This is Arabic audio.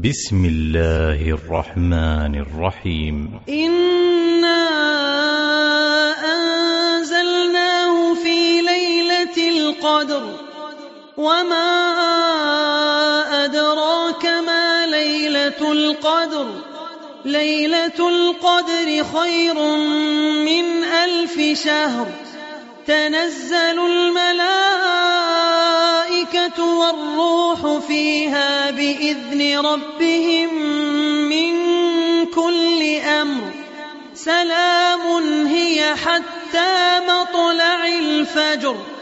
بسم الله الرحمن الرحيم. إنا أنزلناه في ليلة القدر وما أدراك ما ليلة القدر ليلة القدر خير من 1000 شهر تنزل الملائكة والروح فيها بإذن ربهم من كل أمر سلام هي حتى مطلع الفجر.